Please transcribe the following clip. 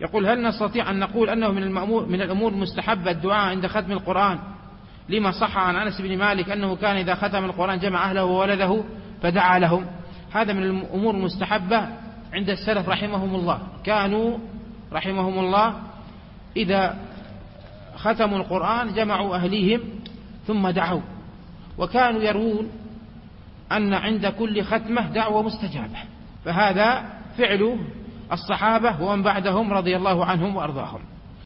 يقول: هل نستطيع أن نقول أنه من الأمور المستحبة الدعاء عند ختم القرآن، لما صح عن أنس بن مالك أنه كان إذا ختم القرآن جمع أهله وولده فدعا لهم؟ هذا من الأمور المستحبة عند السلف رحمهم الله، كانوا رحمهم الله إذا ختموا القرآن جمعوا أهليهم ثم دعوا، وكانوا يروون أن عند كل ختمة دعوة مستجابة، فهذا فعل الصحابة ومن بعدهم رضي الله عنهم وأرضاهم.